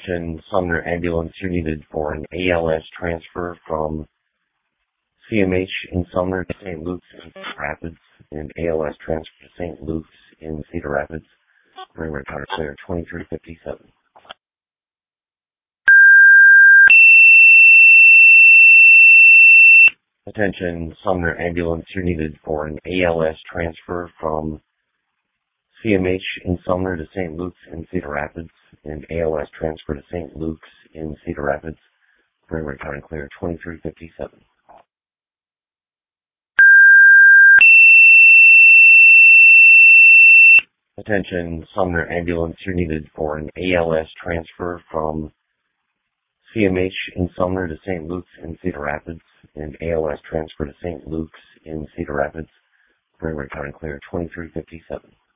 Attention, Sumner Ambulance, you're needed for an ALS transfer from CMH in Sumner to St. Luke's in Cedar Rapids, and ALS transfer to St. Luke's in Cedar Rapids. Bring retard clear 2357. Attention, Sumner Ambulance, you're needed for an ALS transfer from CMH in Sumner to St. Luke's in Cedar Rapids, and ALS transfer to St. Luke's in Cedar Rapids. Bring retard clear 2357. Attention, Sumner Ambulance, you're needed for an ALS transfer from CMH in Sumner to St. Luke's in Cedar Rapids, and ALS transfer to St. Luke's in Cedar Rapids. Bring retard clear 2357.